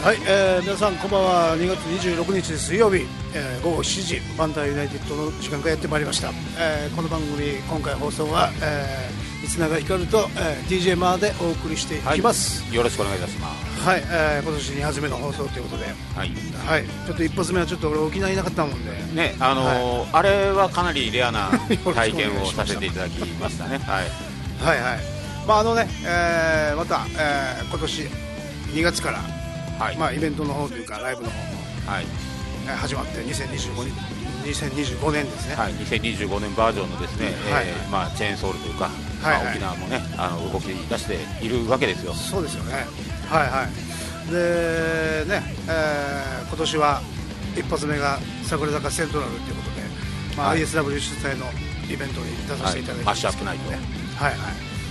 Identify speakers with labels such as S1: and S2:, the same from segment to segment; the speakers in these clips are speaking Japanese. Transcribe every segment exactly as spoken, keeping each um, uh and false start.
S1: はい、えー、皆さんこんばんは。にがつにじゅうろくにち水曜日、えー、ごごしちじバンターユナイテッドの時間がやってまいりました。えー、この番組今回放送は、えー、三永光と、えー、ディージェー マーでお送りしていきます、
S2: はい、よろしくお願いいたします。
S1: はい、えー、今年にはつめの放送ということで、はい、はい、ちょっと一発目はちょっと俺沖縄いなかったもんで
S2: ね、あのーはい、あれはかなりレアな体験をさせていただきましたね。はい、
S1: はいはい、まああのね、えー、また、えー、今年にがつから、はい、まあ、イベントの方というかライブの方も、はい、始まってにせんにじゅうごねんですね、はい、
S2: にせんにじゅうごねんバージョンのですね、はい、えーまあ、チェーンソールというか、はいはい、まあ、沖縄もねあの動き出しているわけですよ。
S1: そうですよね。はいはい。でね、えー、今年は一発目が桜坂セントラルということで、まあ、はい、アイエスダブリュー 主催のイベントに出させていただいて、はい、
S2: マッシュアップナイトね、はいはい、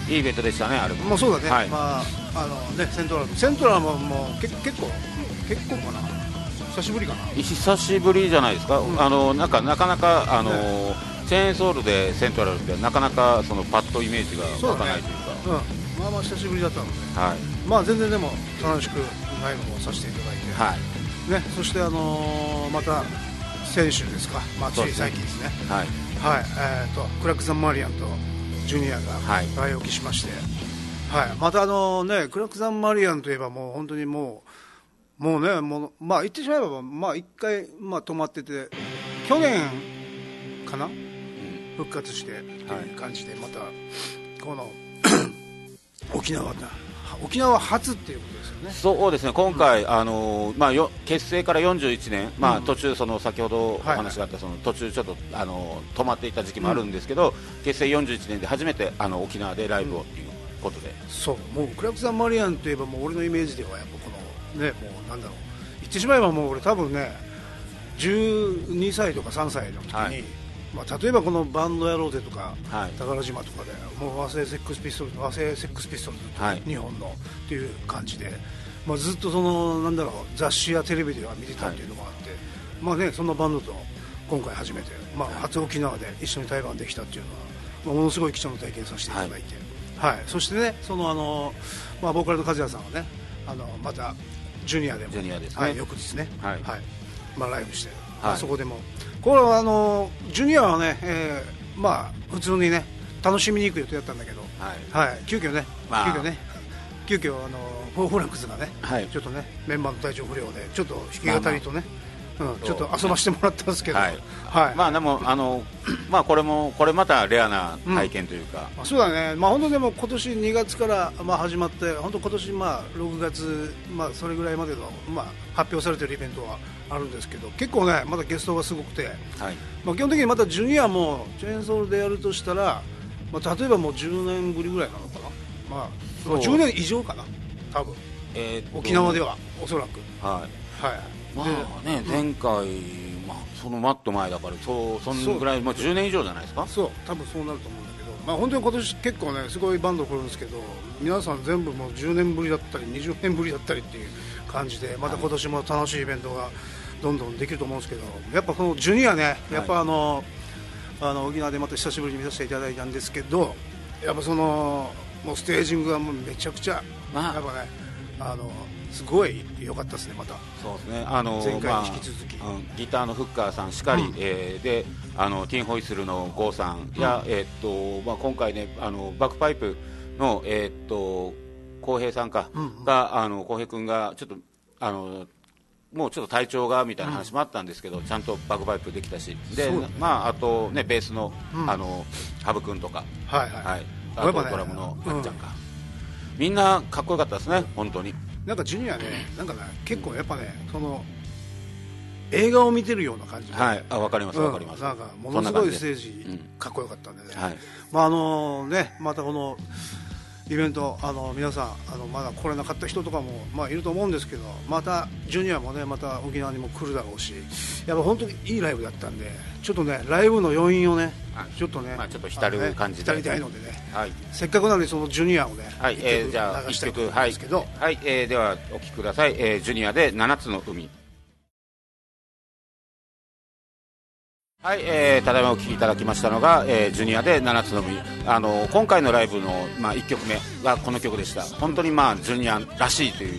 S2: いいイベントでしたね。あれも、
S1: まあ、そうだね、はい、まああのね、セントラルセントラルももうけ結構結構かな、久しぶりかな。
S2: 久しぶりじゃないですか。うん、あのなんかなかなかあの、ね、チェーンソールでセントラルってなかなかそのパッとイメージが湧かないというか、
S1: う、ね、うん、まあまあ久しぶりだったので、はい、まあ全然でも楽しくライブもさせていただいて、はいね、そしてあのー、また先週ですか、まあ、つい最近ですね、はい、はい、えー、とクラック・ザン・マリアンとジュニアが来沖しまして、はいはい、またあのね、クラック・ザン・マリアンといえばもう本当にもうもうね、もうまあ言ってしまえばまあ一回まあ止まってて、去年かな、うん、復活してっていう感じで、またこの沖縄だ沖縄初っていうことですよね。
S2: そうですね、今回、うん、あのまあ、よ結成からよんじゅういちねん、まあ、途中その先ほどお話があった、その途中ちょっとあの止まっていた時期もあるんですけど、うん、結成よんじゅういちねんで初めてあの沖縄でライブをということで、
S1: うん、そう、もうクラック・ザン・マリアンといえばもう俺のイメージではやっぱこのね、もうなんだろう、言ってしまえばもう俺多分ねじゅうにさいとかさんさいの時に、はい、まあ、例えばこのバンドやろうぜとか、はい、宝島とかでもう和製セックスピストルズ和製セックスピストルズ、はい、日本のっていう感じで、まあ、ずっとそのなんだろう、雑誌やテレビでは見てたっていうのもあって、はい、まあね、そんなバンドと今回初めて、まあ、初沖縄で一緒に対バンできたっていうのは、まあ、ものすごい貴重な体験させていただいて、はいはい、そしてね、そのあの、まあ、ボーカルの和也さんはね、あのまたジュニアでも、
S2: ジュニアですね、
S1: はい、翌日ね、はいはい、まあ、ライブして、はい、まあ、そこでもこれはあのジュニアはね、えー、まあ普通にね楽しみに行く予定だったんだけど、はいはい、急遽ね、まあ、急遽ね急遽あのフォーフランクスがね、はい、ちょっとねメンバーの体調不良でちょっと弾き語りとね、まあまあ、うん、ちょっと遊ばしてもらったんですけど、はいはい、
S2: まあでもあのまあこれもこれまたレアな体験というか、
S1: うん、まあ、そうだね、まあ本当でも今年にがつからまあ始まって本当今年まあろくがつ、まあそれぐらいまでのまあ発表されているイベントはあるんですけど、結構ねまだゲストがすごくて、はい、まあ基本的にまたジュニアもチェーンソールでやるとしたら、まあ例えばもうじゅうねんぶりぐらいなのかな、まあ、まあじゅうねん以上かな多分、えー、沖縄ではおそらく、はいはい、
S2: まあね、前回、まあ、そのマット前だからそうそのぐらい、まあ、じゅうねん以上じゃないですか。
S1: そう多分そうなると思うんだけど、まあ、本当に今年結構ねすごいバンド来るんですけど、皆さん全部もうじゅうねんぶりだったりにじゅうねんぶりだったりっていう感じで、また今年も楽しいイベントがどんどんできると思うんですけど、やっぱこのジュニアね、やっぱあの、はい、あの沖縄でまた久しぶりに見させていただいたんですけど、やっぱそのもうステージングがもうめちゃくちゃ、まあ、やっぱねあのすごい良かったですね。また
S2: そうですね、あの
S1: 前回に引き続き、
S2: まあうん、ギターのフッカーさんしかり、うん、えー、であのティンホイッスルのゴーさんや、うん、えーっとまあ、今回ねあのバックパイプのえーっと浩平さんか、うんうん、があの浩平君がちょっとあのもうちょっと体調がみたいな話もあったんですけど、うん、ちゃんとバックパイプできたし、で、ね、まあ、あと、ね、ベースの、うん、あのハブ君とか、はいはいはい、あとドラムのあっちゃんか、うん、みんなかっこよかったですね、本当に。
S1: なんかジュニアね、なんかね結構やっぱね、その映画を見てるような感じで、
S2: はい、あ、分かります分かります、
S1: うん、なんかものすごいステージかっこよかったんでね、はい、まああのね、またこのイベント、あの皆さんあのまだ来れなかった人とかも、まあ、いると思うんですけど、またジュニアもねまた沖縄にも来るだろうし、やっぱ本当にいいライブだったんで、ちょっとねライブの余韻をねちょっとね、
S2: まあ、ちょっと浸る感じで、
S1: ね、浸りたいのでね、はい、せっかくなのでそのジュニアをね、
S2: はい、えー、じゃあいっきょく、はいはい、えー、ではお聴きください、えー、ジュニアでななつの海。はい、えー、ただいまお聴きいただきましたのが、えー、ジュニアでななつの海。あの今回のライブの、まあ、いっきょくめがこの曲でした。本当に、まあ、ジュニアらしいという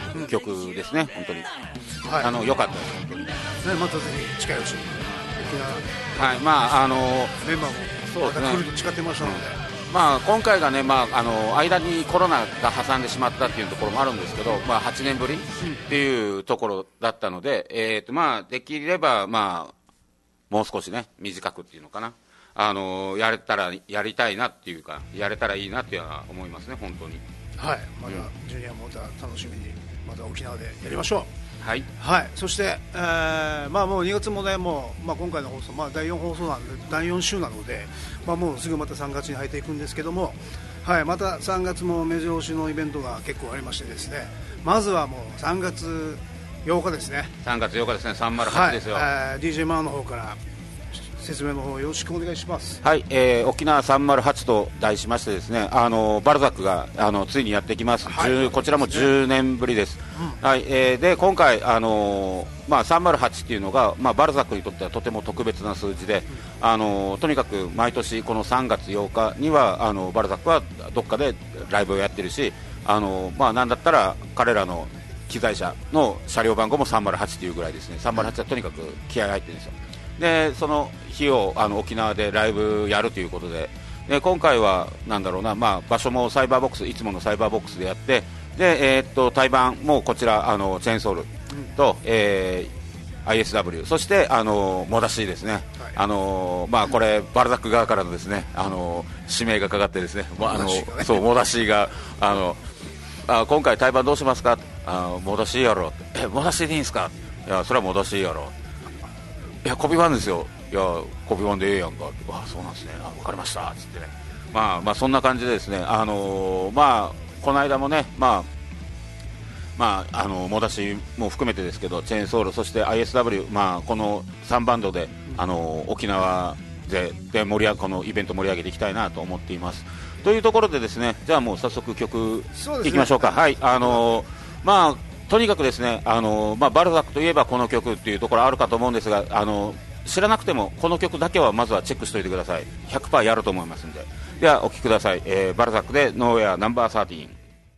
S2: 曲ですね、本当に、
S1: はい、
S2: あの良かったです、本当に、ね、
S1: またぜひ近いうちに沖
S2: 縄、はい、まああの
S1: メンバーもまた来ると誓ってましたので、
S2: まあ、今回がね、まあ、あの間にコロナが挟んでしまったっていうところもあるんですけど、まあ、はちねんぶりっていうところだったので、えーとまあ、できれば、まあ、もう少しね短くっていうのかな、あのやれたらやりたいなっていうか、やれたらいいなっていうのは思いますね、本当に。
S1: はい、また、うん、ジュニアもまた楽しみにまた沖縄でやりましょう。
S2: はい、
S1: はい、そして、えーまあ、もうにがつもね、もう、まあ、今回の放送、まあ、だいよん放送なんでだいよん週なので、まあ、もうすぐまたさんがつに入っていくんですけども、はい、またさんがつも目白押しのイベントが結構ありましてですね、まずはもうさんがつようかですね、
S2: さんがつようかですね、さんまるはちですよ、
S1: はい、えー、ディージェー マンの方から説明の方よろしくお願いします。
S2: はい、えー、沖縄さんまるはちと題しましてですね、あのバルザックがあのついにやってきます、はい、こちらもじゅうねんぶりです、うん、はい、えー、で今回、あのまあ、さんまるはちっていうのが、まあ、バルザックにとってはとても特別な数字で、うん、あのとにかく毎年このさんがつようかにはあのバルザックはどっかでライブをやってるし、あの、まあ、なんだったら彼らの機材車の車両番号もさんまるはちというぐらいですね、さんまるはちはとにかく気合い入ってるんですよ。でその日をあの沖縄でライブやるということで、で今回はなんだろうな、まあ、場所もサイバーボックス、いつものサイバーボックスでやって、で、えー、っと対バンもこちらあのチェーンソールと、うん、えー、アイエスダブリュー、そしてあのモダシーですね、はい、あのまあ、これバルザック側からのですね、あの指名がかかってですね、あのそうモダシーがあのあ今回対バンどうしますか、あモダシーやろって、えモダシーでいいんですか、いやそれはモダシーやろ、いやコピーワンですよ、いやコピーワンでええやんかって、あそうなんですね、あ分かりましたっつってね、まあまあそんな感じでですね、あのー、まあこの間もね、まあまああのモダシも含めてですけど、チェーンソール、そして アイエスダブリュー、まあこのさんバンドで、あのー、沖縄でで盛り上このイベント盛り上げていきたいなと思っています。というところでですね、じゃあもう早速曲いきましょうか。はい、あのー、まあとにかくですね、あのまあ、バルザックといえばこの曲っていうところあるかと思うんですが、あの知らなくてもこの曲だけはまずはチェックしておいてください。 ひゃくパーセント やると思いますので。ではお聴きください、えー、バルザックでノーウェアナンバーサーティーン。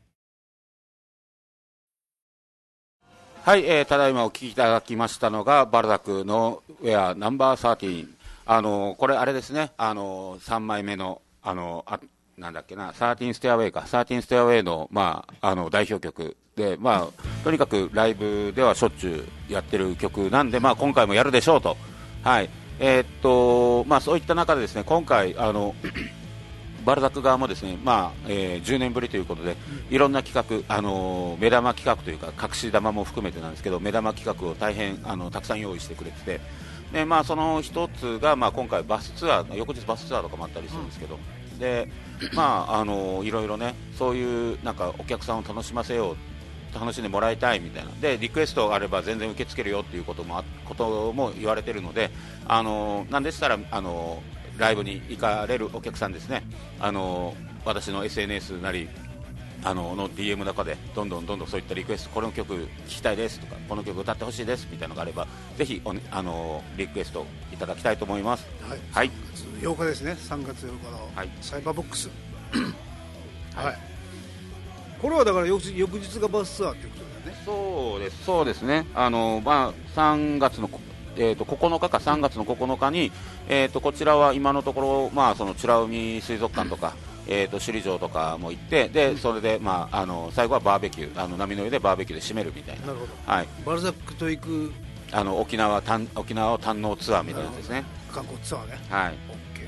S2: はい、えー、ただいまお聴きいただきましたのがバルザックのウェアナンバーサーティーン。あのこれあれですね、あのさんまいめのあのあなんだっけな、サーティーンステアウェイか、サーティーンステアウェイの、まあ、あの代表曲で、まあ、とにかくライブではしょっちゅうやってる曲なんで、まあ、今回もやるでしょうと、はい、えーっとまあ、そういった中でですね、今回あのバルザック側もですね、まあえー、じゅうねんぶりということで、いろんな企画、あの目玉企画というか隠し玉も含めてなんですけど、目玉企画を大変あのたくさん用意してくれてて、で、まあ、その一つが、まあ、今回バスツアー、翌日バスツアーとかもあったりするんですけど、うん、でまあ、あのいろいろね、そういうなんかお客さんを楽しませよう、楽しんでもらいたいみたいなで、リクエストがあれば全然受け付けるよということもことも言われているので、あのなんでしたらあのライブに行かれるお客さんですね、あの私の エスエヌエス なりあのの ディーエム の中でどんどんどんどんそういったリクエスト、この曲聴きたいですとか、この曲歌ってほしいですみたいなのがあれば、ぜひお、ね、あのリクエストいただきたいと思います。はい、はい、
S1: さんがつようかですね、さんがつようかのサイバーボックス、はい、はい、これはだから翌日、翌日がバスツアーということだよね。
S2: そうです、そうですね、あの、まあ、さんがつのえー、とここのかかさんがつのここのかに、えー、とこちらは今のところ、まあ、その美ら海水族館とか、えー、と首里城とかも行って、でそれで、まあ、あの最後はバーベキュー、あの波の上でバーベキューで締めるみたいな。
S1: なるほど、
S2: はい、
S1: バルザックと行く
S2: あの沖縄たん沖縄を堪能ツアーみたいなやつですね。
S1: 観光ツアーね。
S2: はい、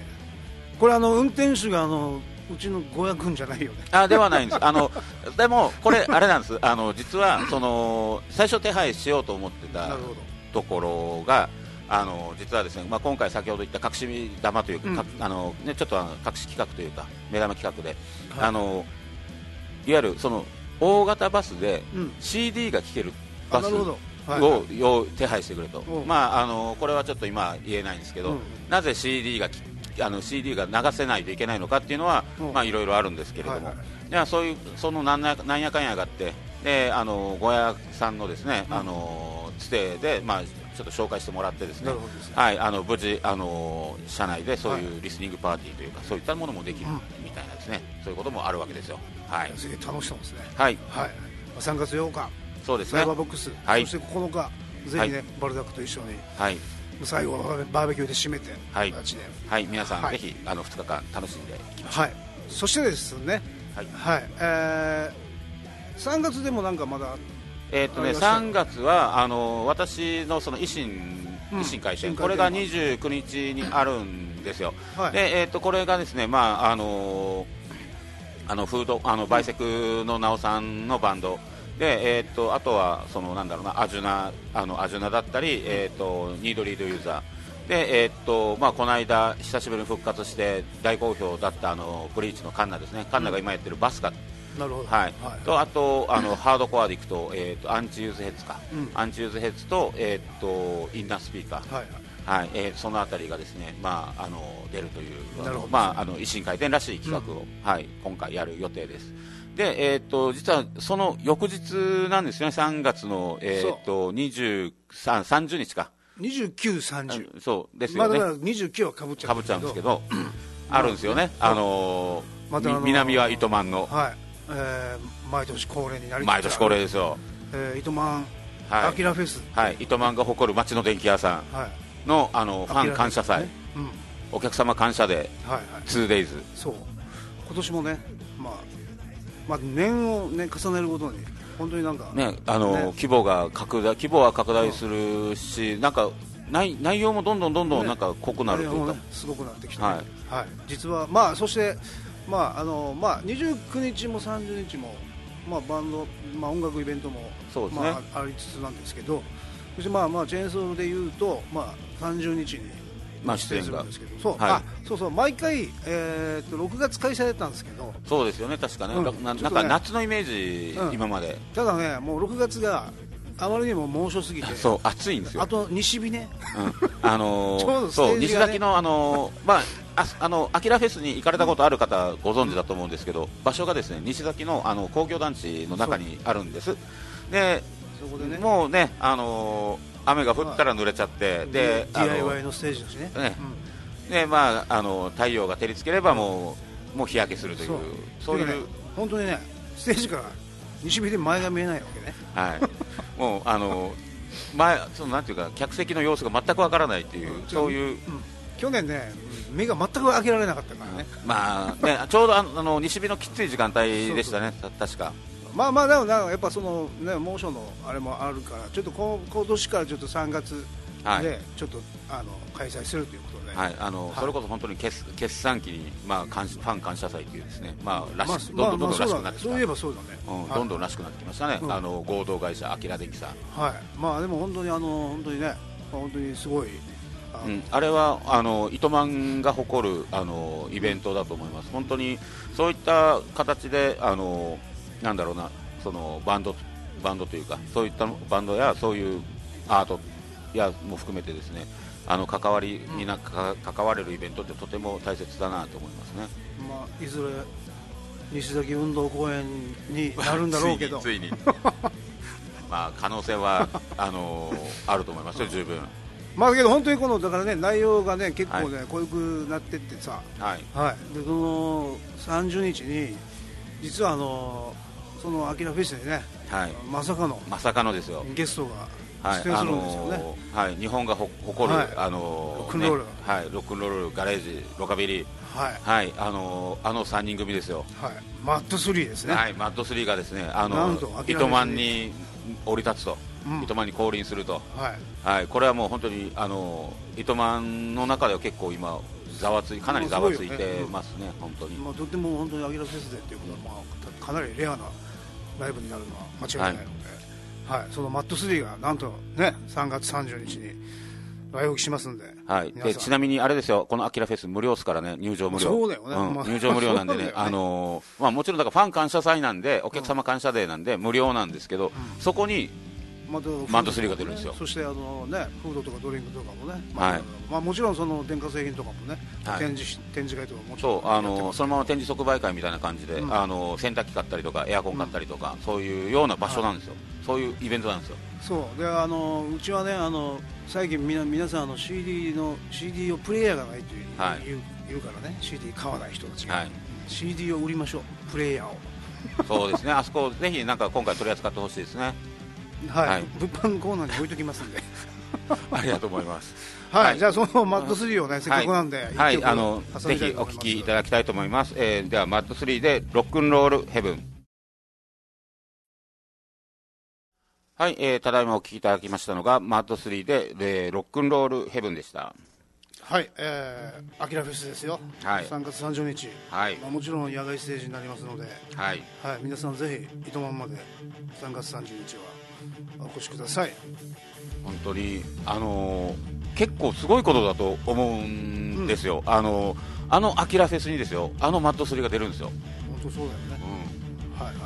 S1: OK、これあの運転手があのうちのごやくんじゃないよね。
S2: あではないんですあのでもこれあれなんですあの実はその最初手配しようと思ってたところが、あの実はですね、まあ、今回先ほど言った隠し玉というか、うん、あのね、ちょっとあの隠し企画というか目玉企画で、はい、あのいわゆるその大型バスで シーディー が聴けるバスを、はいはい、手配してくれと、まあ、あのこれはちょっと今言えないんですけど、うん、なぜ シーディー があの シーディー が流せないといけないのかっていうのは、まあ、いろいろあるんですけれども、はいはい、いやそういうそのなんやなんやかんやがあって、であの小屋さんのですね、うん、あのつてで、まあ、ちょっと紹介してもらってですね、はい、あの無事あの社内でそういうリスニングパーティーというか、はい、そういったものもできるみたいなですね、そういうこともあるわけですよ。はい、
S1: すげえ楽しそうですね。
S2: はい、
S1: はい、さんがつようか、
S2: そうですね、
S1: サイバーボックス、
S2: はい、
S1: そしてここのかぜひね、はい、バルダックと一緒に、はい、最後はバーベキューで締めて、
S2: はい、形で、はい、皆さん、はい、ぜひあのふつかかん楽しんでいきましょう。はい、
S1: そしてですね、はいはい、えー、さんがつでもなんかまだ
S2: えーっとね、さんがつはあの私のその維新、うん、維新会見、これがにじゅうくにちにあるんですよ、はい、でえーっとこれがですね、まああのあのフードあのバイセクの直さんのバンドで、えー、とあとはそのなんだろうなアジュナあのアジュナだったり、えー、とニードリードユーザーで、えーとまあ、この間久しぶりに復活して大好評だったあのブリーチのカンナですね、カンナが今やってるバスカ、
S1: なるほど、
S2: はい、はい、とあとあのハードコアでいくと、えー、とアンチユーズヘッズか、うん、アンチユーズヘッズと、えー、とインナースピーカー、はいはいはい、えー、そのあたりがですね、まあ、あの出るというあの、まあ、あの維新会見らしい企画を、うん、はい、今回やる予定です。で、えー、と実はその翌日なんですよね、さんがつの、えー、とにじゅうさん、さんじゅうにちか、
S1: にじゅうく、さんじゅう、
S2: そうですよね、
S1: まあ、だからにじゅうきゅうはかぶっちゃうん
S2: ですけど、あるんですよね、あのーまたあのー、南は糸満の、
S1: はい、えー、毎年恒例になり
S2: 毎年恒例ですよ、
S1: えー、糸満アキラフェス、
S2: はい、糸満が誇る町の電気屋さんの、はい、あのファン感謝祭、ね、うん、お客様感謝デー、はいはい、ツーデイズ、
S1: そう今年もね、まあまあ、年を、ね、重ねるごとに本当になんか、
S2: ね、あの、ね、規模が拡大規模は拡大するし、うん、なんか内, 内容もどんどんどんどんなんか濃くなるというか、
S1: ね、すごくなってきて、はいはい、実は、まあ、そして、まああのまあ、にじゅうくにちもさんじゅうにちも、まあ、バンド、まあ、音楽イベントも、そうですね、まあ、ありつつなんですけど、そして、まあまあ、チェーンソーでいうと、まあ、さんじゅうにちにまあ、出演するんですけど、そう、はい、あそうそう毎回、えー、とろくがつ開催だったんですけど、
S2: そうですよね、確かね、うん、な, なんか夏のイメージ、うん、今まで、
S1: ただね、もうろくがつがあまりにも猛暑すぎて、
S2: そう暑いんですよ、
S1: あと西日ね、
S2: うんあのー、ちょうどステージがね、そう西崎の、あのーまあ、ああのアキラフェスに行かれたことある方、ご存知だと思うんですけど、場所がですね西崎の、あの工業団地の中にあるんです。でそこで、ね、もうね、あのー雨が降ったら濡れちゃって、まあ、で
S1: ディーアイワイ のステージだしね、ね、
S2: うん、でまあ、あの太陽が照りつければもう、もう日焼けするという、
S1: そういう、ね、本当にね、ステージから西日で前が見えないわけね、
S2: はい、もうあの前そのなんていうか客席の様子が全くわからないっていう、うん、そういう、うん、
S1: 去年ね、目が全く開けられなかったからね、
S2: うん、まあね、ちょうどあの西日のきつい時間帯でしたね、そうそう確か。
S1: まあまあでもなんかやっぱそのね猛暑のあれもあるから、ちょっとこ今年からちょっとさんがつでちょっと、はい、あの開催するということで、
S2: はい、あの、はい、それこそ本当に決決算期にまあファン感謝祭というですね、まあらしく、まあ、どんどんどんどんらしくなってきた、
S1: そういえばそうだね、
S2: うん、はい、どんどんらしくなってきましたね、うん、あの合同会社アキラ電機さん、
S1: はい、まあでも本当にあの本当にね、本当にすごい。
S2: あ, うん、あれはあの糸満が誇るあのイベントだと思います。本当にそういった形であのなんだろうな。そのバンドバンドというか、そういったバンドやそういうアートやも含めてですね、あの関わりにな、うん、か関われるイベントってとても大切だなと思いますね。
S1: まあ、いずれ西崎運動公園になるんだろうけど
S2: ついについにまあ可能性はあのあると思いますよ、十分。
S1: まあだけど本当にこのだからね、内容がね結構ね、はい、濃くなってってさ、はいはい、でそのさんじゅうにちに実はあのそのアキラフェスでね、はい、まさかの
S2: まさかのですよ、
S1: ゲストが出演するんですよね、はい、あの
S2: ーはい、日本がほ誇る、はい、あのー、
S1: ロックンロール、ね、
S2: はい、ロックンロール、ガレージ、ロカビリー、はいはい、あのー、あのさんにん組ですよ、
S1: はい、マッドスリーですね、
S2: はい、マッドスリーがですね、あのー、糸満に降り立つと、うん、糸満に降臨すると、はいはい、これはもう本当に、あのー、糸満の中では結構今ざわついかなりざわついてますね、本当に、
S1: まあ、とても本当にアキラフェスでっていうことは、まあ、かなりレアなライブになるのは間違いないので、はいはい、そのマッドスリーがなんとねさんがつさんじゅうにちに来沖しますんで、
S2: はい、でちなみにあれですよ、このアキラフェス無料ですからね、入場無料、
S1: そうだよね、
S2: うん、入場無料なんでね、ねあのーまあ、もちろんだからファン感謝祭なんで、お客様感謝デーなんで無料なんですけど、うん、そこにマッドスリーが出るんですよ。
S1: そしてあの、ね、フードとかドリンクとかもね、まあはいまあ、もちろんその電化製品とかもね、はい、展示展示会とかもちろん
S2: そうあのそのまま展示即売会みたいな感じで、うん、あの洗濯機買ったりとかエアコン買ったりとか、うん、そういうような場所なんですよ、はい、そういうイベントなんですよ。
S1: そうであのうちはねあの最近みな皆さんあの シーディー の シーディー をプレイヤーがないという、はい、言う, 言うからね シーディー 買わない人たちが、はい、シーディー を売りましょう、プレイヤーを
S2: そうですね、あそこぜひなんか今回取り扱ってほしいですね。
S1: はい、
S2: はい、
S1: 物販コーナーに置いときますんで
S2: ありがとうございます。
S1: はい、
S2: はい、
S1: じゃあそのマッドスリーをね、せっかくなんで、
S2: はい、はい、あのぜひお聴きいただきたいと思います。えー、ではマッドスリーでロックンロールヘブン。はい、えー、ただいまお聴きいただきましたのがマッドスリーで、えー、ロックンロールヘブンでした。
S1: はい、えー、アキラフェスですよ、はい、さんがつさんじゅうにち、はい、まあ、もちろん野外ステージになりますので、はいはい、皆さんぜひ糸満までさんがつさんじゅうにちはお越しください。
S2: 本当に、あのー、結構すごいことだと思うんですよ、うん、あのー、あのアキラフェスにですよ、あのマッドスリーが出るんですよ。
S1: 本当そうだよね、うん、はいはい、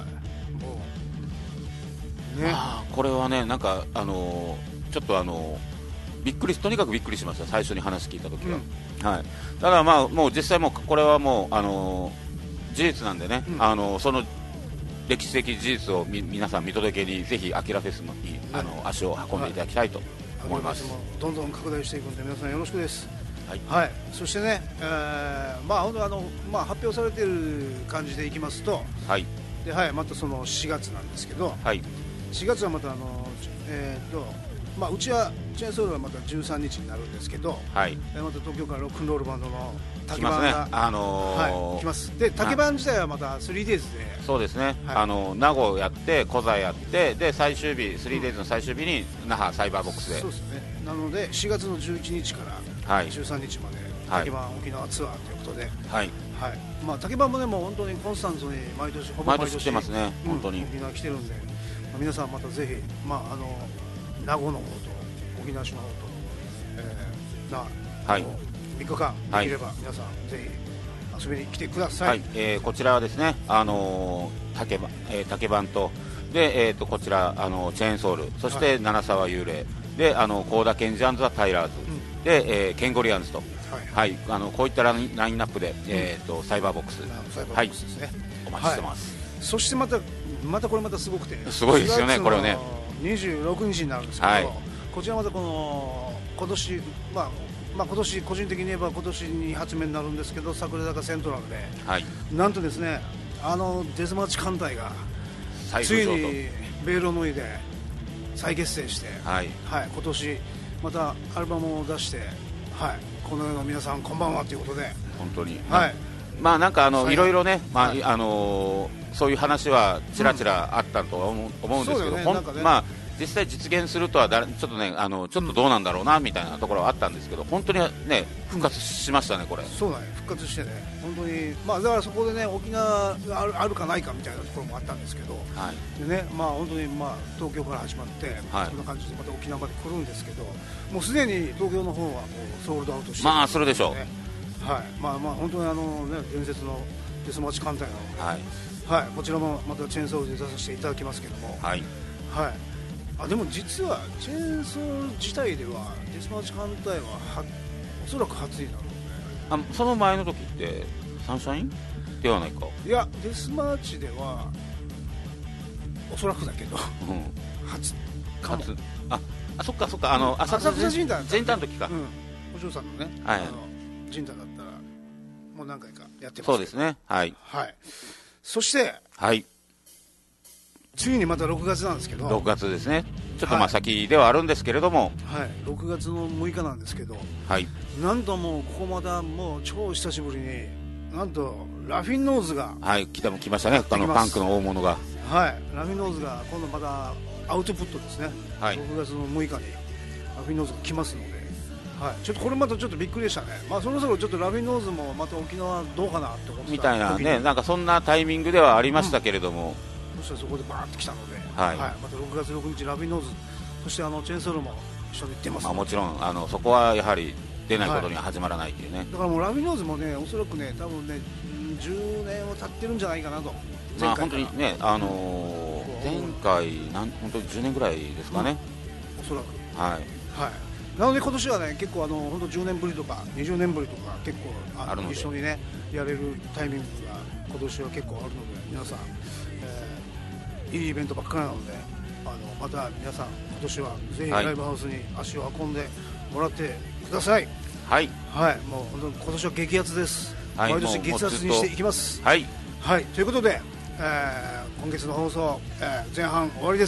S1: もう
S2: ね、まあ、これはね、なんか、あのー、ちょっとあのーびっくりとにかくびっくりしました、最初に話聞いたときは、うん、はい、ただまあもう実際もうこれはもう、あのー、事実なんでね、うん、あのー、その歴史的事実をみ皆さん見届けにぜひアキラフェスに、あのー、足を運んでいただきたいと思います。
S1: はい、どんどん拡大していくので皆さんよろしくです。はい、はい、そしてね、えー、まあ本当あのまあ発表されている感じでいきますと、はい、ではい、またそのしがつなんですけど、はい、しがつはまたあのえー、っとまあ、うちはチェーンソールはまたじゅうさんにちになるんですけど、はい、また東京からロックンロールバンドの竹版が来ますね、あのーはい、来ます。で竹版自体はまた スリーデイズ で、
S2: そうですね、はい、あの名護やって小座やってで最終日 スリーデイズ の最終日に那覇サイバーボックスで、
S1: そうですね、なのでしがつのじゅういちにちからじゅうさんにちまで竹版沖縄ツアーということで、はいはい、まあ、竹版もねもう本当にコンスタントに毎年ほぼ毎年
S2: 来てますね、うん、本当に
S1: 沖縄来てるんで、まあ、皆さんまたぜひ、まあ、あの名護の方と沖縄市の方と、えー、な、はい、みっかかんできれば皆さんぜひ遊びに来てください。はい、
S2: えー、こちらはですね、あのー、竹版、えー、竹版とで、えー、とこちら、あのー、チェーンソール、そして、はい、七沢幽霊で、あの高田健二&ザ・タイラーズ、うん、で、えー、ケンゴリアンズと、はいはい、あのこういったラインナップで、うん、えー、とサイバーボックス、
S1: サイバーボックスですね、はい、
S2: お待ちしてます、
S1: はい、そしてまたまたこれまたすごくて
S2: すごいですよね、これをね
S1: にじゅうろくにちになるんですけど、はい、こちらまたこの今年、まあまあ、今年個人的に言えば今年に発目になるんですけど、桜坂セントラルで、はい、なんとですね、あのデスマーチ艦隊がついにベールを脱いで再結成して、はいはい、今年またアルバムを出して、はい、この世の皆さんこんばんはということで、
S2: 本当に、はい、まあなんかあのいろいろね、まあ、はい、あのー、そういう話はちらちらあったとは思う、うん、思うんですけど、ね、ほんね、まあ実際実現するとはだちょっとね、あのちょっとどうなんだろうなみたいなところはあったんですけど、本当にね復活しましたね、これ。
S1: そうだね、復活してね、本当に、まあだからそこでね沖縄がある、あるかないかみたいなところもあったんですけど、はい、でね、まあ本当にまあ東京から始まって、はい、そんな感じでまた沖縄まで来るんですけど、もうすでに東京の方はもうソールドアウトしてる、ね、
S2: まあそれでしょう。
S1: はい、まあまあ本当にあのね伝説のデスマーチ艦隊なので、はい、はい、こちらもまたチェーンソールで出させていただきますけども、はい、はい。あでも実はチェーンソール自体ではデスマーチ艦隊ははおそらく初になるので、
S2: あその前の時ってサンシャインではないか。
S1: いやデスマーチではおそらくだけど、うん、初かも。
S2: 初ああそっかそっか、あの
S1: 浅草神団
S2: 全体の時か、
S1: うん、お嬢さんのね、はい、あの神団だったらもう何回かやってますけど、
S2: そうですね、はい、
S1: はい、そしてはいついにまたろくがつなんですけど、
S2: ろくがつですね、ちょっとまあ先ではあるんですけれども、
S1: はい、はい、ろくがつのむいかなんですけど、はい、なんともうここまたもう超久しぶりになんとラフィンノーズが、
S2: はい、来た来ましたね、あのパンクの大物が、
S1: はい、ラフィンノーズが今度またアウトプットですね、はい、ろくがつのむいかにラフィンノーズが来ますので、はい、ちょっとこれまたちょっとびっくりでしたね、まあ、そろそろちょっとラフィンノーズもまた沖縄どうかなって思ってたみたいな
S2: ね、なんかそんなタイミングではありましたけれども、
S1: うん、そしたらそこでバーッと来たので、はいはい、またろくがつろくにちラフィンノーズ、そしてあのチェーンソールも一緒に行ってます、
S2: まあ、もちろんあのそこはやはり出ないことには始まらないというね、はい、
S1: だからもうラフィンノーズもねおそらくね多分ねじゅうねんは経ってるんじゃないかなと、
S2: まあ、本当にね、あのー、前回なん本当にじゅうねんぐらいですかね、
S1: うん、おそらく、はいはい、なので今年はね結構あの本当じゅうねんぶりとかにじゅうねんぶりとか結構あの一緒にねやれるタイミングが今年は結構あるので、皆さん、えー、いいイベントばっかりなので、あのまた皆さん今年はぜひライブハウスに足を運んでもらってください。はい、はい、もう本当に今年は激アツです、はい、毎年激アツにしていきます。はい、はい、ということで、えー、今月の放送、えー、前半終わりです。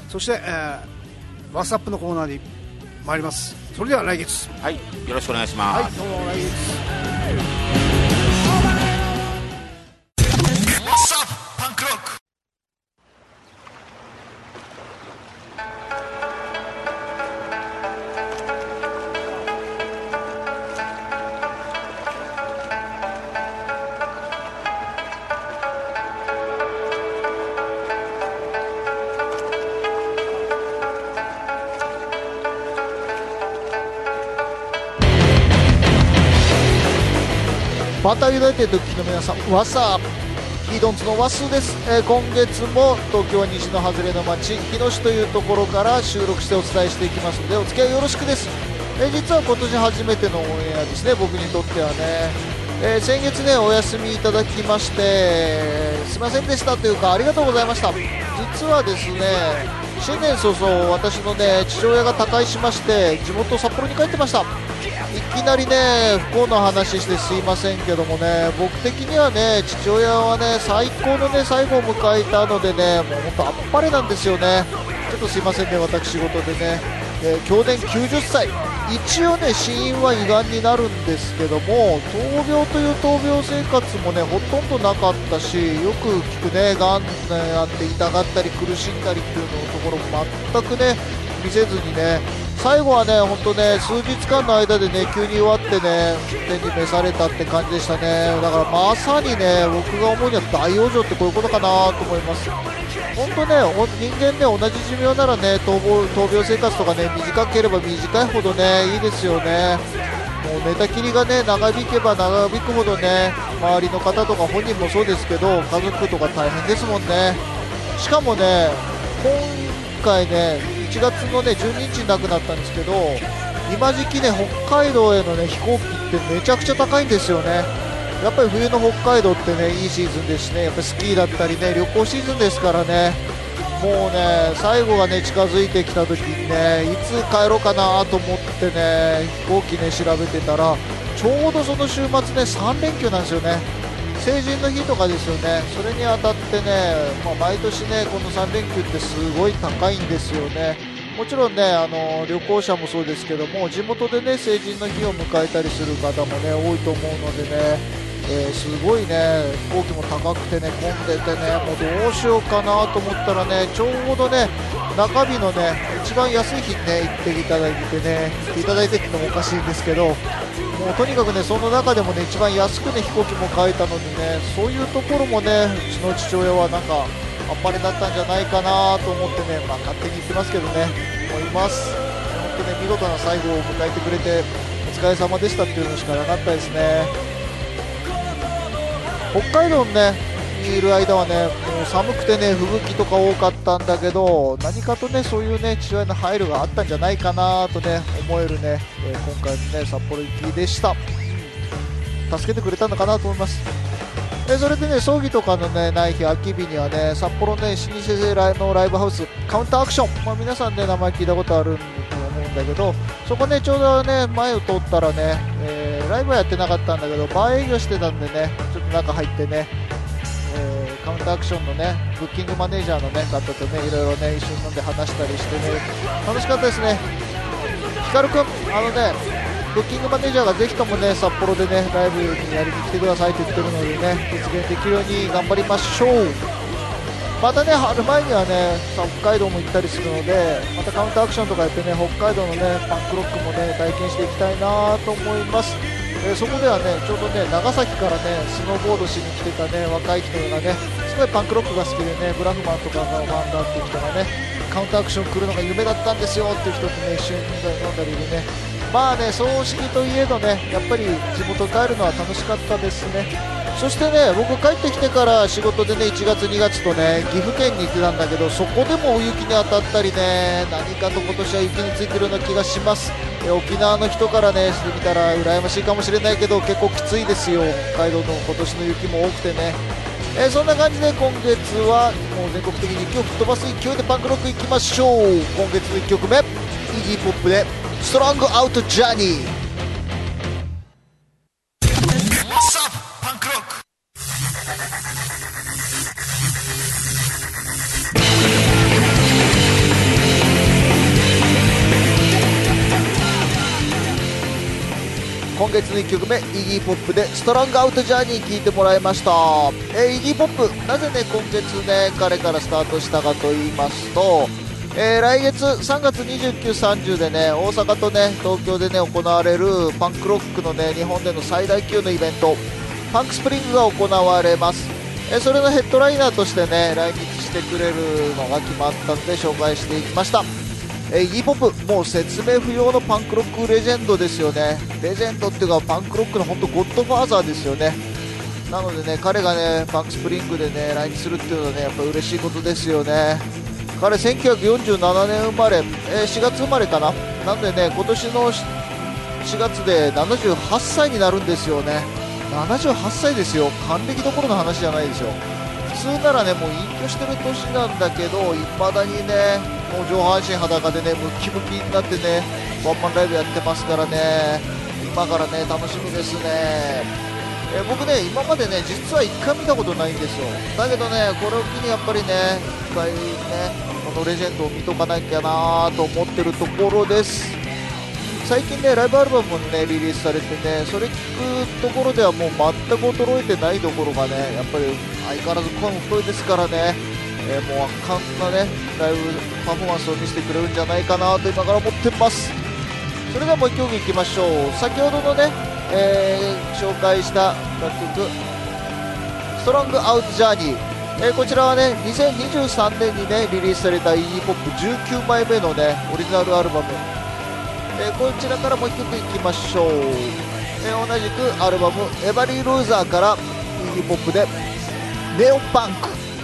S1: そして、えー、ワッツアップのコーナーに参ります。それでは来月、
S2: はい、よろしくお願いします。
S1: はい、どうも来月。
S3: バターユナイテッド機の皆さん、ワッサーヒードンツのワスです、えー、今月も東京は西の外れの町日野市というところから収録してお伝えしていきますのでお付き合いよろしくです。えー、実は今年初めてのオンエアですね、僕にとってはね、えー、先月ねお休みいただきまして、えー、すいませんでしたというかありがとうございました。実はですね新年早々私のね父親が他界しまして地元札幌に帰ってました。いきなりね不幸な話してすいませんけどもね、僕的にはね父親はね最高のね最後を迎えたのでね、もう本当あっぱれなんですよね。ちょっとすいませんね、私事でね、えー、去年きゅうじゅっさい、一応ね死因は胃がんになるんですけども、闘病という闘病生活もねほとんどなかったし、よく聞くねがん、ね、あって痛がったり苦しんだりっていうのところも全くね見せずにね、最後はね本当ね数日間の間でね急に弱ってね天に召されたって感じでしたね。だからまさにね僕が思うには大往生ってこういうことかなと思います。本当ね人間ね同じ寿命ならね闘病、闘病生活とかね短ければ短いほどねいいですよね。もう寝たきりがね長引けば長引くほどね周りの方とか本人もそうですけど家族とか大変ですもんね。しかもね今回ねいちがつのねじゅうににちに亡くなったんですけど、今時期ね北海道へのね飛行機ってめちゃくちゃ高いんですよね。やっぱり冬の北海道ってねいいシーズンですしね、やっぱりスキーだったりね旅行シーズンですからね、もうね最後がね近づいてきた時にねいつ帰ろうかなと思ってね飛行機ね調べてたらちょうどその週末ねさんれんきゅうなんですよね。成人の日とかですよね。それにあたってね、まあ、毎年ねこのさんれんきゅうってすごい高いんですよね。もちろんねあの旅行者もそうですけども地元でね成人の日を迎えたりする方もね多いと思うのでね、えー、すごいね飛行機も高くてね混んでてねもうどうしようかなと思ったらねちょうどね中日のね一番安い日にね行っていただいてね行っていただいてってのもおかしいんですけど、もうとにかくねその中でもね一番安くね飛行機も買えたのでね、そういうところもねうちの父親はなんかあっぱれだったんじゃないかなと思ってね、まあ、勝手に言ってますけどね思います。本当ね見事な最後を迎えてくれてお疲れ様でしたっていうのしかなかったですね。北海道に、ね、にいる間はねもう寒くてね吹雪とか多かったんだけど、何かとねそういうね父親の配慮があったんじゃないかなとね思えるね、えー、今回のね札幌行きでした。助けてくれたのかなと思います。えー、それでね葬儀とかのねない日空き日にはね札幌ね老舗のライブハウスカウンターアクション、まあ、皆さんね名前聞いたことあると思うんだけど、そこねちょうどね前を通ったらね、えー、ライブはやってなかったんだけどバー営業してたんでねちょっと中入ってね、えー、カウンターアクションのねブッキングマネージャーの、ね、方とねいろいろね一緒に飲んで話したりしてね楽しかったですね。ヒカルくんあのねブッキングマネージャーがぜひともね札幌でねライブにやりに来てくださいと言ってるのでね実現できるように頑張りましょう。またね春前にはね北海道も行ったりするのでまたカウンターアクションとかやってね北海道のねパンクロックもね体験していきたいなと思います。えー、そこではねちょうどね長崎からねスノーボードしに来てたね若い人がねすごいパンクロックが好きでねブラフマンとかがファンだっていう人がねカウンターアクション来るのが夢だったんですよっていう人とね一緒に飲んだりでね、まあね葬式といえどねやっぱり地元帰るのは楽しかったですね。そしてね僕帰ってきてから仕事でねいちがつにがつとね岐阜県に行ってたんだけど、そこでも大雪に当たったりね何かと今年は雪についてるような気がします。え沖縄の人からねしてみたら羨ましいかもしれないけど結構きついですよ。北海道の今年の雪も多くてね、えー、そんな感じで今月はもう全国的に雪を吹っ飛ばす勢いでパンクロックいきましょう。今月のいっきょくめイージーポップでストロングアウトジャーニー。 今月のいっきょくめ、イギーポップでストロングアウトジャーニー聴いてもらいました。えー、イギーポップ、なぜね今月ね彼からスタートしたかと言いますと、えー、来月さんがつにじゅうく、さんじゅうでね大阪とね東京でね行われるパンクロックのね日本での最大級のイベント、パンクスプリングが行われます。えー、それのヘッドライナーとしてね来日してくれるのが決まったので紹介していきました。イギーポップ、もう説明不要のパンクロックレジェンドですよね。レジェンドっていうかパンクロックの本当ゴッドファーザーですよね。なのでね彼がねパンクスプリングでね来日するっていうのはねやっぱ嬉しいことですよね。彼せんきゅうひゃくよんじゅうななねん生まれ、えー、しがつ生まれかな。なんでね今年のしがつでななじゅうはっさいになるんですよね。ななじゅうはっさいですよ。還暦どころの話じゃないですよ。普通ならねもう隠居してる年なんだけど、いまだにねもう上半身裸でねムキムキになってねワンマンライブやってますからね、今からね楽しみですね。えー、僕ね今までね実はいっかい見たことないんですよ。だけどねこれを機にやっぱりねいっかいねこのレジェンドを見とかなきゃなと思ってるところです。最近ねライブアルバムもねリリースされてね、それ聞くところではもう全く衰えてないところがねやっぱり相変わらず声も太いですからね、えー、もう圧巻なねライブパフォーマンスを見せてくれるんじゃないかなと今から思ってます。それではもういっきょくいきましょう。先ほどのね、えー、紹介した楽曲ストロングアウトジャーニー、えー、こちらはねにせんにじゅうさんねんにねリリースされた イギーポップじゅうきゅうまいめのねオリジナルアルバム、えー、こちらからもういっきょくいきましょう。えー、同じくアルバムエバリー・ルーザーからイギーポップでネオパンク。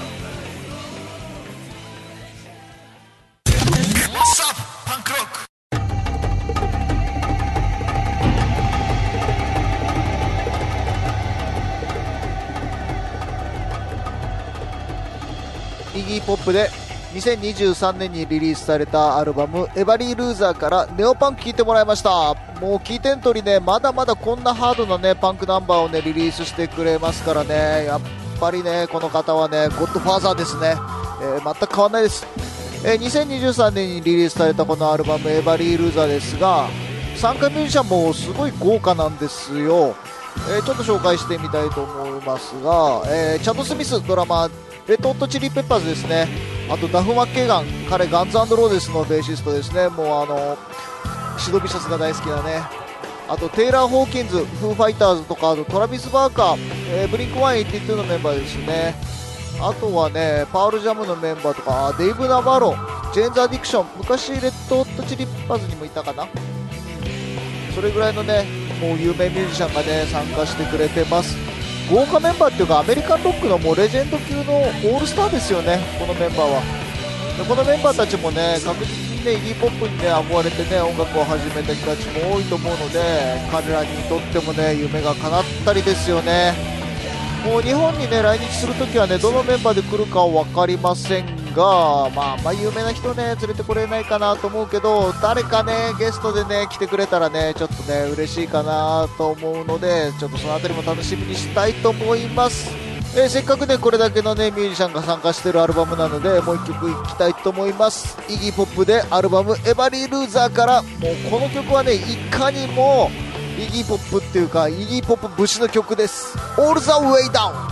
S3: イギーポップでにせんにじゅうさんねんにリリースされたアルバムエバリー・ルーザーからネオパンク聴いてもらいました。もう聞いてん通りねまだまだこんなハードなねパンクナンバーをねリリースしてくれますからね、やっぱりねこの方はねゴッドファーザーですね。えー、全く変わらないです。えー、にせんにじゅうさんねんにリリースされたこのアルバムエバリー・ルーザーですが、参加ミュージシャンもすごい豪華なんですよ。えー、ちょっと紹介してみたいと思いますが、えー、チャド・スミスドラマー、レッドホットチリペッパーズですね。あとダフ・マッケイガン、彼ガンズ&ローデスのベーシストですね。もうあのシドビシャスが大好きなね。あとテイラー・ホーキンズ、フーファイターズとか、あとトラビス・バーカー、えー、ブリンクワンエイティーツーのメンバーですね。あとはねパウルジャムのメンバーとかデイブ・ナバロ、ジェーンズ・アディクション、昔レッドホットチリペッパーズにもいたかな。それぐらいのねもう有名ミュージシャンがね参加してくれてます。豪華メンバーっていうかアメリカンロックのもうレジェンド級のオールスターですよね、このメンバーは。でこのメンバーたちもね確実にねイギーポップにね憧れてね音楽を始めた人たちも多いと思うので、彼らにとってもね夢が叶ったりですよね。もう日本にね来日するときはねどのメンバーで来るかは分かりませんが、まあまあ有名な人ね連れてこれないかなと思うけど、誰かねゲストでね来てくれたらねちょっとね嬉しいかなと思うので、ちょっとそのあたりも楽しみにしたいと思います。えー、せっかくねこれだけのねミュージシャンが参加しているアルバムなのでもういっきょくいきたいと思います。イギーポップでアルバムエバリー・ルーザーから、もうこの曲はねいかにもイギーポップっていうかイギーポップ節の曲です。 All the way down。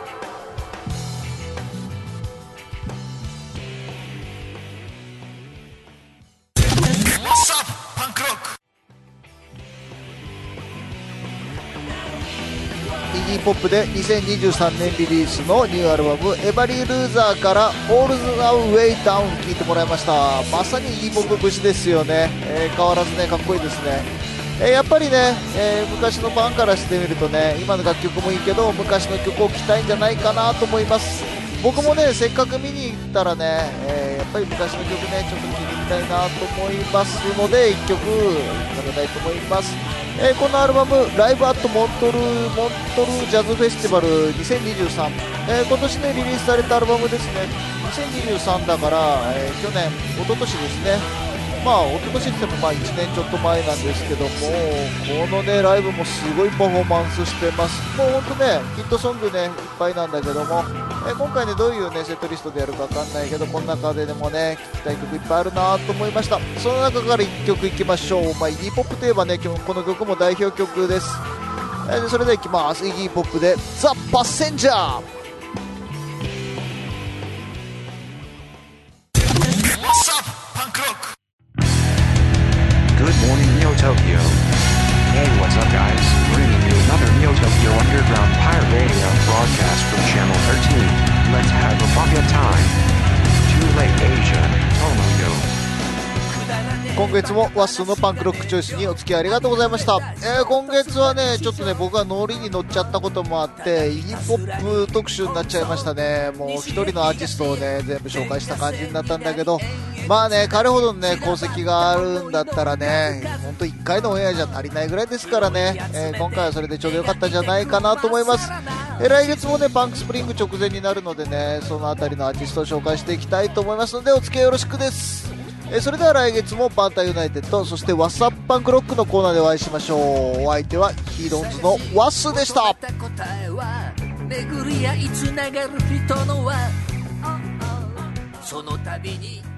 S3: イギーポップでにせんにじゅうさんねんリリースのニューアルバムエバリー・ルーザーから All the Way Down 聴いてもらいました。まさにイギーポップ節ですよね。えー、変わらずねかっこいいですね。えー、やっぱりね、えー、昔のファンからしてみるとね今の楽曲もいいけど昔の曲を聴きたいんじゃないかなと思います。僕もねせっかく見に行ったらね、えー、やっぱり昔の曲ねちょっと聴いてみたいなと思いますのでいっきょくかけたいと思います。えー、このアルバムライブアットモントルモントルジャズフェスティバルにせんにじゅうさん、えー、今年ねリリースされたアルバムですね。にせんにじゅうさんだから、えー、去年一昨年ですね。 まあ一昨年って言ってもまあいちねんちょっと前なんですけども、このねライブもすごいパフォーマンスしてます。もう本当ねヒットソングねいっぱいなんだけども、え今回ねどういうねセットリストでやるかわかんないけど、この中ででもね聴きたい曲いっぱいあるなと思いました。その中からいっきょくいきましょう。まあ、イギーポップといえばね今日この曲も代表曲です。えー、それではいきます。イギーポップでザ・パッセンジャー。
S4: Good morning, Neo Tokyo. Hey, what's up, guys? Bringing you another Neo Tokyo Underground Pirate Radio broadcast from Channel thirteen. Let's have a bucket time. Too late, Asia. Tomoyo.
S3: 今月もワッスーのパンクロックチョイスにお付き合いありがとうございました。えー、今月はねちょっとね僕がノリに乗っちゃったこともあってイギーポップ特集になっちゃいましたね。もう一人のアーティストをね全部紹介した感じになったんだけど、まあね彼ほどのね功績があるんだったらねほんといっかいのオンエアじゃ足りないぐらいですからね、えー、今回はそれでちょうどよかったんじゃないかなと思います。えー、来月もねパンクスプリング直前になるのでねそのあたりのアーティストを紹介していきたいと思いますのでお付き合いよろしくです。えー、それでは来月もバンターユナイテッドそしてワッサップパンクロックのコーナーでお会いしましょう。お相手はヒーローズのワッスーでした。巡り合いつながる人の輪その度に